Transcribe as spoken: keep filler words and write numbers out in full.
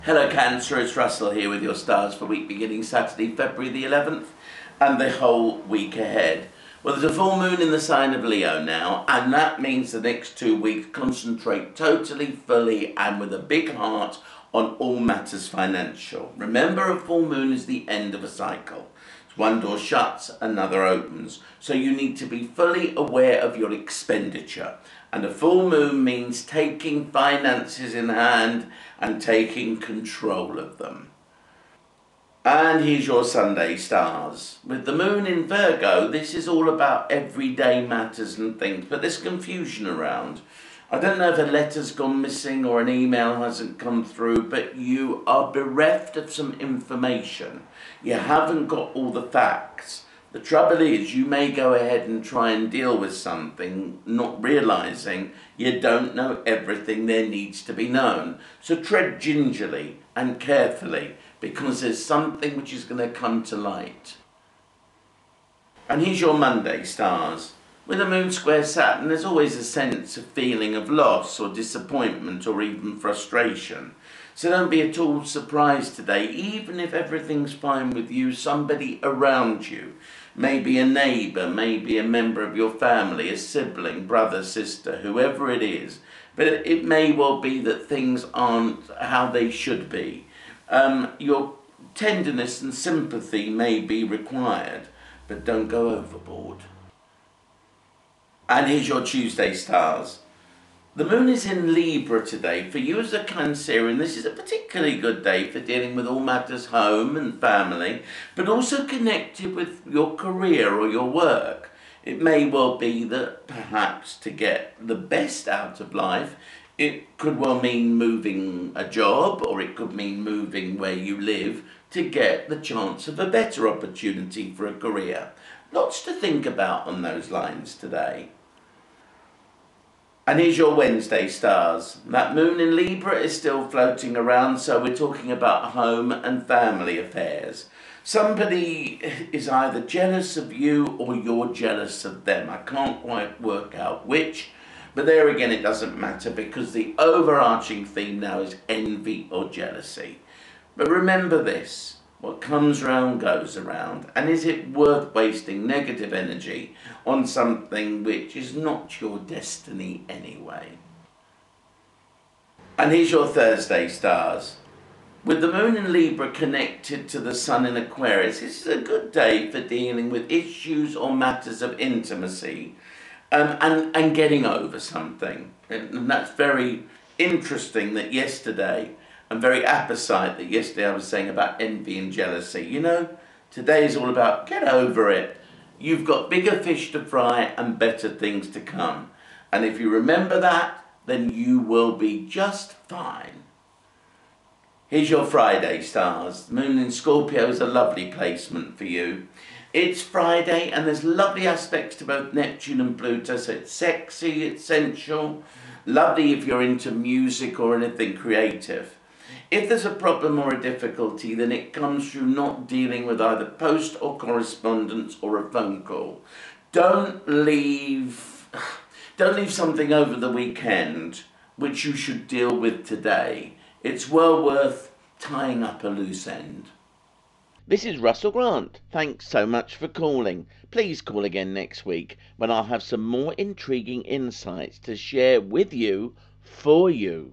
Hello Cancer, it's Russell here with your stars for week beginning Saturday, February the eleventh and the whole week ahead. Well, there's a full moon in the sign of Leo now, and that means the next two weeks concentrate totally, fully and with a big heart on all matters financial. Remember, a full moon is the end of a cycle. One door shuts, another opens. So you need to be fully aware of your expenditure. And a full moon means taking finances in hand and taking control of them. And here's your Sunday stars. With the moon in Virgo, this is all about everyday matters and things, but there's confusion around. I don't know if a letter's gone missing or an email hasn't come through, but you are bereft of some information. You haven't got all the facts. The trouble is, you may go ahead and try and deal with something, not realising you don't know everything there needs to be known. So tread gingerly and carefully, because there's something which is going to come to light. And here's your Monday stars. With a moon square Saturn, there's always a sense of feeling of loss or disappointment or even frustration. So don't be at all surprised today. Even if everything's fine with you, somebody around you, maybe a neighbour, maybe a member of your family, a sibling, brother, sister, whoever it is, but it may well be that things aren't how they should be. Um, your tenderness and sympathy may be required, but don't go overboard. And here's your Tuesday stars. The moon is in Libra today. For you as a Cancerian, this is a particularly good day for dealing with all matters home and family, but also connected with your career or your work. It may well be that perhaps to get the best out of life, it could well mean moving a job, or it could mean moving where you live to get the chance of a better opportunity for a career. Lots to think about on those lines today. And here's your Wednesday stars. That moon in Libra is still floating around, so we're talking about home and family affairs. Somebody is either jealous of you or you're jealous of them. I can't quite work out which, but there again it doesn't matter, because the overarching theme now is envy or jealousy. But remember this. What comes round goes around, and is it worth wasting negative energy on something which is not your destiny anyway? And here's your Thursday stars. With the moon in Libra connected to the sun in Aquarius, this is a good day for dealing with issues or matters of intimacy um, and, and getting over something. And that's very interesting that yesterday, and very apposite that yesterday I was saying about envy and jealousy. You know, today is all about get over it. You've got bigger fish to fry and better things to come. And if you remember that, then you will be just fine. Here's your Friday stars. The moon in Scorpio is a lovely placement for you. It's Friday and there's lovely aspects to both Neptune and Pluto, so it's sexy, it's sensual, lovely if you're into music or anything creative. If there's a problem or a difficulty, then it comes through not dealing with either post or correspondence or a phone call. Don't leave, don't leave something over the weekend which you should deal with today. It's well worth tying up a loose end. This is Russell Grant. Thanks so much for calling. Please call again next week when I'll have some more intriguing insights to share with you, for you.